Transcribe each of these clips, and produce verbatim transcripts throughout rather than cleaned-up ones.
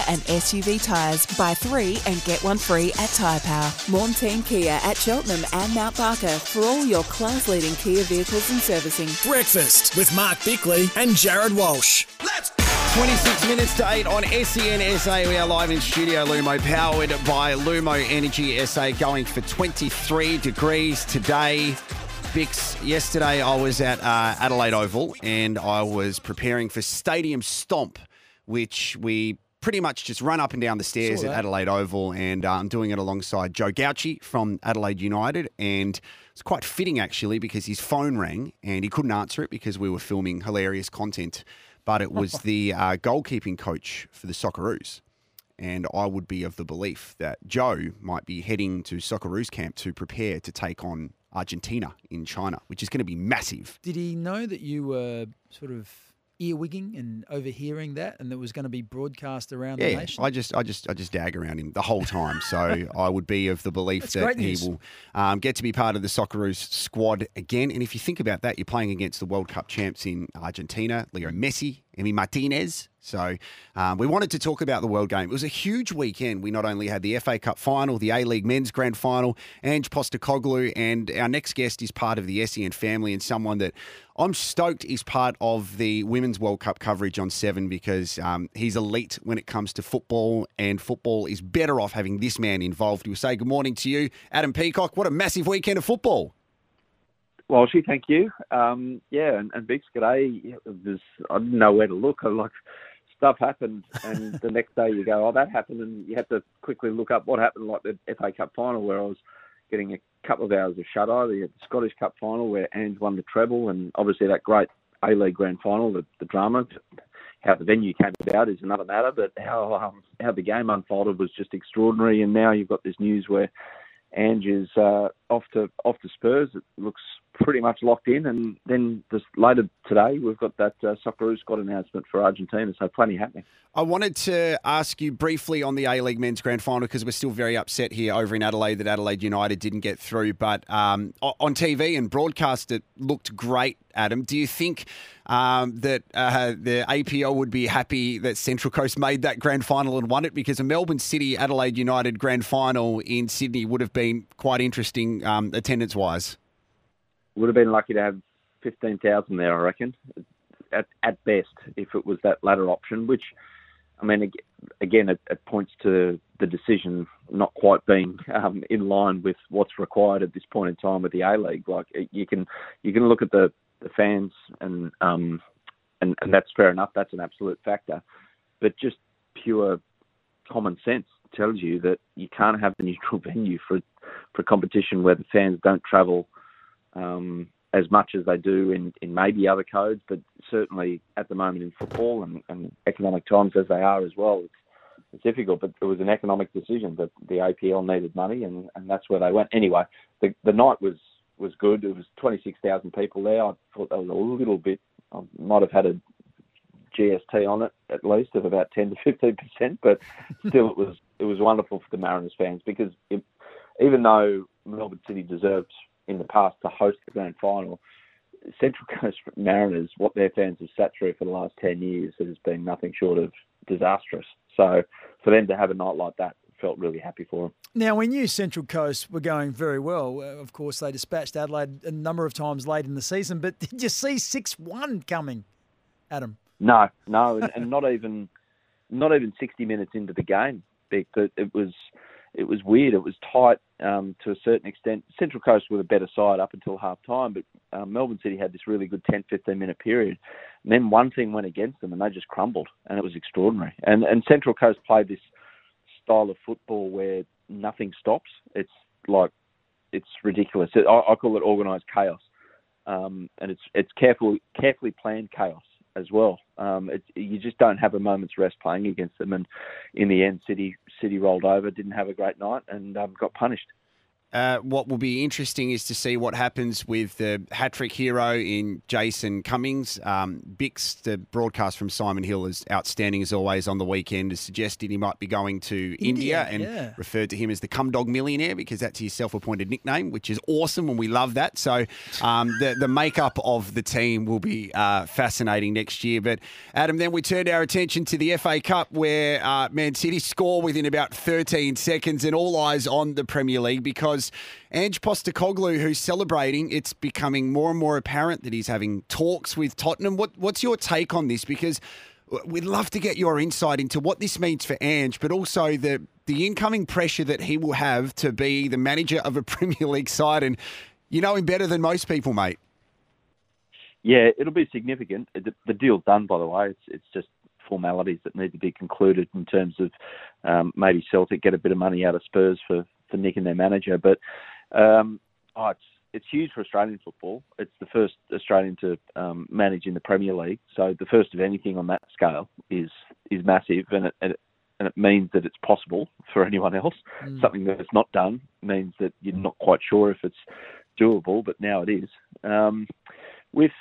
and S U V tyres. Buy three and get one free at Tyre Power. Montane Kia at Cheltenham and Mount Barker for all your class-leading Kia vehicles and servicing. Breakfast with Mark Bickley and Jared Walsh. Let's go! twenty-six minutes to eight on S E N S A. We are live in studio, Lumo, powered by Lumo Energy S A, going for twenty-three degrees today. Bix, yesterday I was at uh, Adelaide Oval and I was preparing for Stadium Stomp, which we pretty much just run up and down the stairs at Adelaide Oval, and uh, I'm doing it alongside Joe Gauci from Adelaide United, and it's quite fitting actually because his phone rang and he couldn't answer it because we were filming hilarious content, but it was the uh, goalkeeping coach for the Socceroos. And I would be of the belief that Joe might be heading to Socceroos camp to prepare to take on Argentina in China, which is going to be massive. Did he know that you were sort of earwigging and overhearing that, and that was going to be broadcast around yeah, the nation? I just, I just, I just dag around him the whole time. So I would be of the belief That's that great he news. will um, get to be part of the Socceroos squad again. And if you think about that, you're playing against the World Cup champs in Argentina, Leo Messi, Emi Martinez. So um, we wanted to talk about the World Game. It was a huge weekend. We not only had the F A Cup final, the A-League Men's Grand Final, Ange Postecoglou, and our next guest is part of the S E N family and someone that I'm stoked is part of the Women's World Cup coverage on Seven, because um, he's elite when it comes to football, and football is better off having this man involved. We'll say good morning to you, Adam Peacock. What a massive weekend of football. Well, she, thank you. Um, yeah, and, and Big G'day, it was, I didn't know where to look. I like stuff happened, and the next day you go, oh, that happened, and you have to quickly look up what happened, like the F A Cup final, where I was getting a couple of hours of shut-eye, the Scottish Cup final where Ange won the treble, and obviously that great A-League Grand Final, the, the drama. How the venue came about is another matter, but how um, how the game unfolded was just extraordinary, and now you've got this news where Ange is uh, off to off to Spurs. It looks pretty much locked in, and then just later today we've got that uh, Socceroos squad announcement for Argentina, so plenty happening. I wanted to ask you briefly on the A-League Men's Grand Final, because we're still very upset here over in Adelaide that Adelaide United didn't get through, but um, on T V and broadcast it looked great, Adam. Do you think um, that uh, the A P L would be happy that Central Coast made that Grand Final and won it? Because a Melbourne City Adelaide United Grand Final in Sydney would have been quite interesting um, attendance-wise. Would have been lucky to have fifteen thousand there, I reckon, at, at best, if it was that latter option, which, I mean, again, it, it points to the decision not quite being um, in line with what's required at this point in time with the A-League. Like, you can you can look at the, the fans, and, um, and and that's fair enough. That's an absolute factor. But just pure common sense tells you that you can't have a neutral venue for for competition where the fans don't travel um, as much as they do in, in maybe other codes, but certainly at the moment in football and, and economic times as they are as well, it's, it's difficult. But it was an economic decision that the A P L needed money, and, and that's where they went. Anyway, the the night was, was good. It was twenty-six thousand people there. I thought that was a little bit, I might have had a G S T on it at least of about ten to fifteen percent, but still it was it was wonderful for the Mariners fans, because it, even though Melbourne City deserved in the past to host the grand final, Central Coast Mariners, what their fans have sat through for the last ten years has been nothing short of disastrous. So for them to have a night like that, felt really happy for them. Now, we knew Central Coast were going very well. Uh, Of course, they dispatched Adelaide a number of times late in the season, but did you see six one coming, Adam? No, no, and, and not even not even sixty minutes into the game, Vic, but it was it was weird. It was tight um, to a certain extent. Central Coast were the better side up until half time, but um, Melbourne City had this really good ten, fifteen minute period. And then one thing went against them and they just crumbled, and it was extraordinary. And and Central Coast played this style of football where nothing stops. It's like, it's ridiculous. I, I call it organised chaos. Um, and it's it's careful, carefully planned chaos as well. Um, it, you just don't have a moment's rest playing against them. And in the end, City City rolled over, didn't have a great night, and um, got punished. Uh, what will be interesting is to see what happens with the hat-trick hero in Jason Cummings. Um, Bix, the broadcast from Simon Hill, is outstanding as always on the weekend, has suggested he might be going to India, India and yeah. referred to him as the Cum Dog Millionaire because that's his self-appointed nickname, which is awesome and we love that. So um, the, the makeup of the team will be uh, fascinating next year. But Adam, then we turned our attention to the F A Cup where uh, Man City score within about thirteen seconds and all eyes on the Premier League because Ange Postecoglou, who's celebrating, it's becoming more and more apparent that he's having talks with Tottenham. What, what's your take on this? Because we'd love to get your insight into what this means for Ange, but also the, the incoming pressure that he will have to be the manager of a Premier League side. And you know him better than most people, mate. Yeah, it'll be significant. The, the deal's done, by the way. It's, it's just formalities that need to be concluded in terms of um, maybe Celtic get a bit of money out of Spurs for, for nicking their manager. But um, oh, it's it's huge for Australian football. It's the first Australian to um, manage in the Premier League. So the first of anything on that scale is is massive, and it, and it, and it means that it's possible for anyone else. Mm. Something that it's not done means that you're not quite sure if it's doable, but now it is. Um, with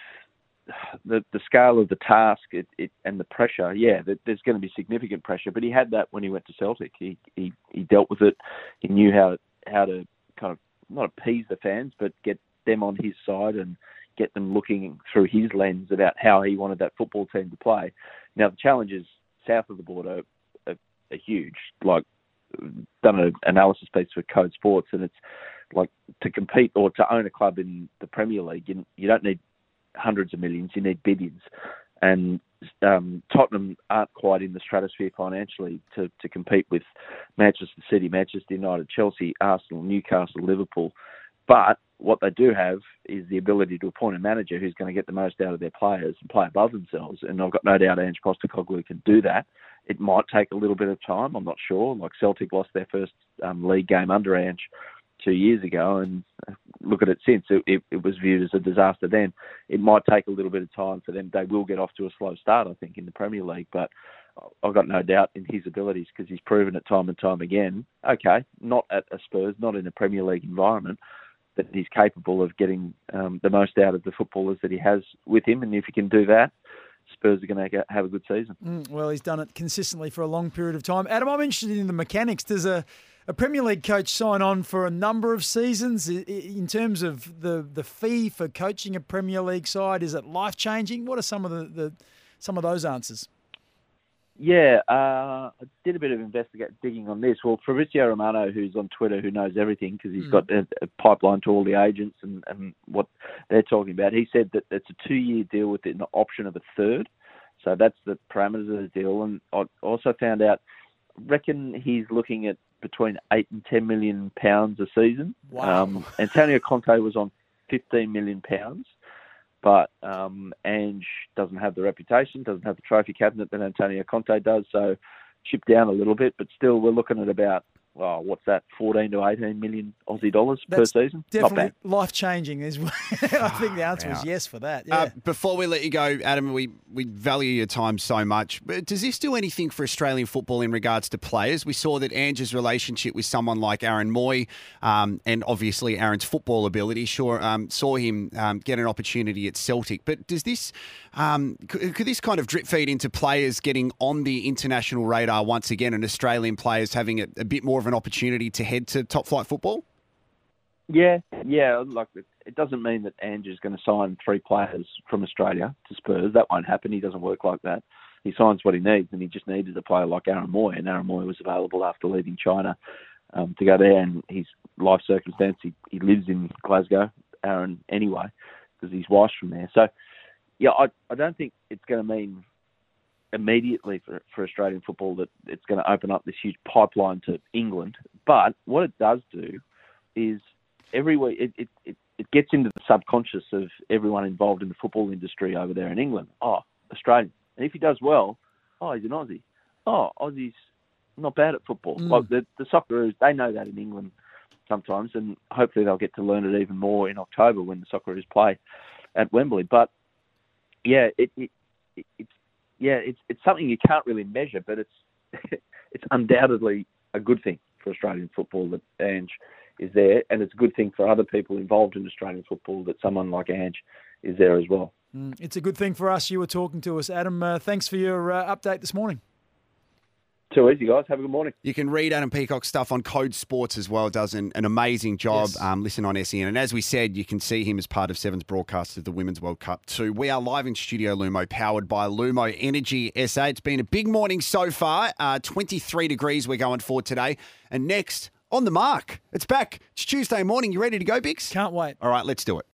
The, the scale of the task it, it, and the pressure, yeah, there's going to be significant pressure. But he had that when he went to Celtic. He he, he dealt with it. He knew how how to kind of not appease the fans, but get them on his side and get them looking through his lens about how he wanted that football team to play. Now the challenges south of the border are, are huge. Like done an analysis piece for Code Sports, and it's like to compete or to own a club in the Premier League, you, you don't need hundreds of millions, you need billions. And um, Tottenham aren't quite in the stratosphere financially to, to compete with Manchester City, Manchester United, Chelsea, Arsenal, Newcastle, Liverpool. But what they do have is the ability to appoint a manager who's going to get the most out of their players and play above themselves. And I've got no doubt Ange Postecoglou can do that. It might take a little bit of time, I'm not sure. Like Celtic lost their first um, league game under Ange two years ago, and look at it since. It, it, it was viewed as a disaster then. It might take a little bit of time for them. They will get off to a slow start, I think, in the Premier League, but I've got no doubt in his abilities because he's proven it time and time again. Okay, not at a Spurs, not in a Premier League environment, but he's capable of getting um, the most out of the footballers that he has with him, and if he can do that, Spurs are going to have a good season. Mm, well, he's done it consistently for a long period of time. Adam, I'm interested in the mechanics. Does a A Premier League coach sign on for a number of seasons in terms of the, the fee for coaching a Premier League side? Is it life changing? What are some of the, the some of those answers? Yeah, uh, I did a bit of investigate digging on this. Well, Fabrizio Romano, who's on Twitter, who knows everything because he's mm. got a, a pipeline to all the agents and, and what they're talking about, he said that it's a two-year deal with an option of a third. So that's the parameters of the deal. And I also found out, reckon he's looking at between eight and ten million pounds a season. Wow. Um, Antonio Conte was on fifteen million pounds, but um, Ange doesn't have the reputation, doesn't have the trophy cabinet that Antonio Conte does, so chipped down a little bit. But still, we're looking at about, well, what's that, fourteen to eighteen million Aussie dollars That's per season? Definitely life changing. Is I think the answer is yes for that. Yeah. Uh, before we let you go, Adam, we, we value your time so much. But does this do anything for Australian football in regards to players? We saw that Ange's relationship with someone like Aaron Moy, um, and obviously Aaron's football ability, sure, um, saw him um, get an opportunity at Celtic. But does this, um, could, could this kind of drip feed into players getting on the international radar once again, and Australian players having a, a bit more of an opportunity to head to top flight football? Yeah, yeah. Like it doesn't mean that Ange is going to sign three players from Australia to Spurs. That won't happen. He doesn't work like that. He signs what he needs, and he just needed a player like Aaron Moy, and Aaron Moy was available after leaving China um, to go there. And his life circumstance, he, he lives in Glasgow, Aaron, anyway, because his wife's from there. So, yeah, I I don't think it's going to mean immediately for, for Australian football that it's going to open up this huge pipeline to England. But what it does do is everywhere it, it, it, it gets into the subconscious of everyone involved in the football industry over there in England. Oh, Australian. And if he does well, oh, he's an Aussie. Oh, Aussie's not bad at football. Mm. Like the, the Socceroos, they know that in England sometimes, and hopefully they'll get to learn it even more in October when the Socceroos play at Wembley. But yeah, it, it, it it's yeah, it's it's something you can't really measure, but it's it's undoubtedly a good thing for Australian football that Ange is there, and it's a good thing for other people involved in Australian football that someone like Ange is there as well. Mm, it's a good thing for us you were talking to us. Adam, uh, thanks for your uh, update this morning. Too easy, guys. Have a good morning. You can read Adam Peacock's stuff on Code Sports as well. Does an, an amazing job. Yes. Um, listen on S E N. And as we said, you can see him as part of Seven's broadcast of the Women's World Cup too. We are live in Studio Lumo, powered by Lumo Energy S A. It's been a big morning so far. Uh, twenty-three degrees we're going for today. And next, On the Mark. It's back. It's Tuesday morning. You ready to go, Bix? Can't wait. All right, let's do it.